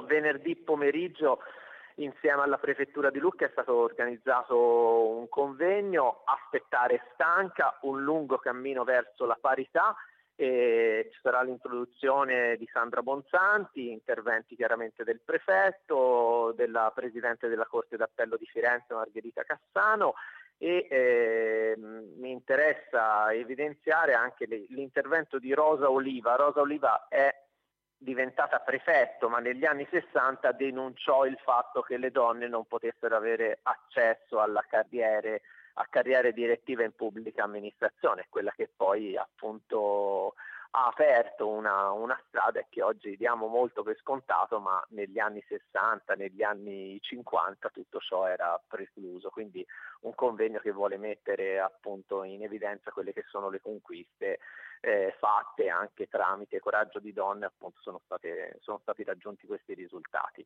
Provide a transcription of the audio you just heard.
venerdì pomeriggio insieme alla Prefettura di Lucca è stato organizzato un convegno, Aspettare stanca, un lungo cammino verso la parità. E ci sarà l'introduzione di Sandra Bonsanti, interventi chiaramente del prefetto, della Presidente della Corte d'Appello di Firenze Margherita Cassano e mi interessa evidenziare anche l'intervento di Rosa Oliva. Rosa Oliva è diventata prefetto, ma negli anni 60 denunciò il fatto che le donne non potessero avere accesso a carriere direttive in pubblica amministrazione, quella che poi appunto ha aperto una strada che oggi diamo molto per scontato, ma negli anni 60, negli anni 50 tutto ciò era precluso, quindi un convegno che vuole mettere appunto in evidenza quelle che sono le conquiste fatte anche tramite coraggio di donne, appunto sono stati raggiunti questi risultati.